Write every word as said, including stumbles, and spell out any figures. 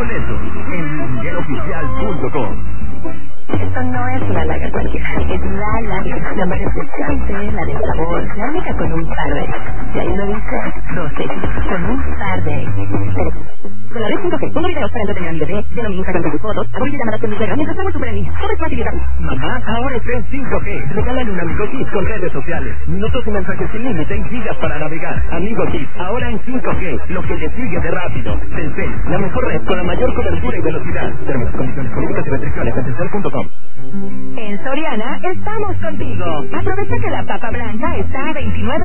boletos en luminguero oficial punto com. Esto no es una lager cualquiera, es la lager, la más refrescante, la del sabor, la única con un par de, y ahí lo dice, doce, con un par de. Con la red cinco G, pongo videos para entretener a mi bebé, lleno mi Instagram con tus fotos, hago llamadas con mi suegra mientras estamos super en línea. Todo es fácil y rápido. Mamá, ahora está en cinco G. Regálale un Amigo Kids con redes sociales, minutos y mensajes sin límite y gigas para navegar. Amigo Kids, ahora en cinco G, lo que le sigue de rápido. Telcel, la mejor red con la mayor cobertura y velocidad. Términos, condiciones políticas y restricciones en telcel punto com. En Soriana estamos contigo. Aprovecha que la papa blanca está a veintinueve